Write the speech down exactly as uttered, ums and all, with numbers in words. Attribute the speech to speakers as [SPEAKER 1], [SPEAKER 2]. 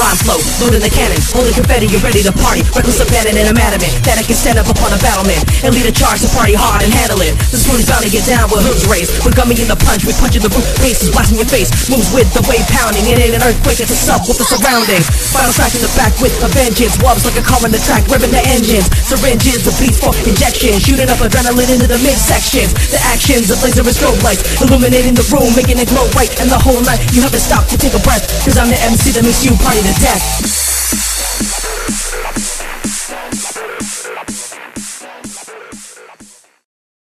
[SPEAKER 1] rhyme flow, loading the cannon, holding confetti, you're ready to party. Reckless, abandoned, and I'm adamant that I can stand up upon a battlement and lead a charge to party hard and handle it. The spoon is bound to get down with hooves raised. We're gumming in the punch, we punch in the roof, bass is blasting your face. Moves with the wave pounding, it ain't an earthquake, it's a sub with the surroundings. Final track in the back with a vengeance, wobs like a car on the track, revving the engines. Syringes, the beats for injection, shooting up adrenaline into the midsections. The actions of laser and strobe lights, illuminating the room, making it glow white. And the whole night you haven't stopped to take a breath, cause I'm the M C that makes you party to death.